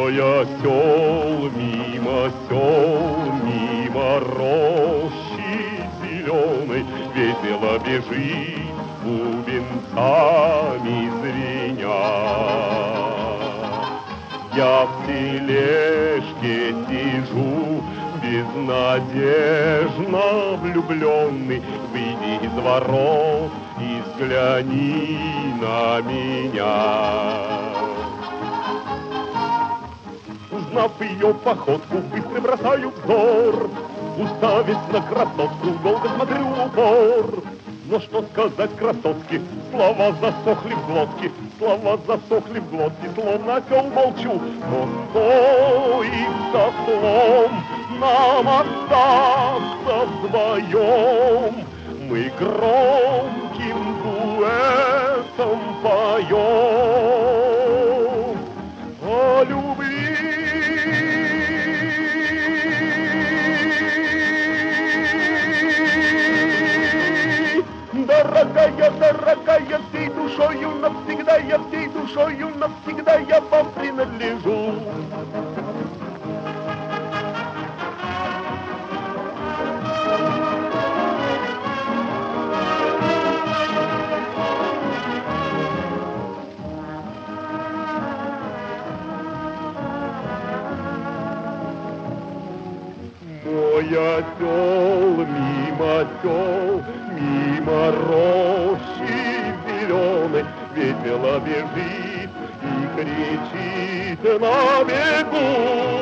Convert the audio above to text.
Мой осел мимо рощи зеленой весело бежит, бубенцами звеня. Я в тележке сижу, безнадежно влюбленный. Выйди из ворот и взгляни на меня. Узнав ее походку, быстро бросаю взор, уставясь на красотку, долго смотрю в упор. Но что сказать красотке, слова засохли в глотке, словно осел молчу. Но стоит за слом нам остаться вдвоем, мы громким дуэтом поем о любви. Дорогая, всей душою навсегда я вам принадлежу. Мой осел мимо рощи зеленой весело бежит и кричит на бегу.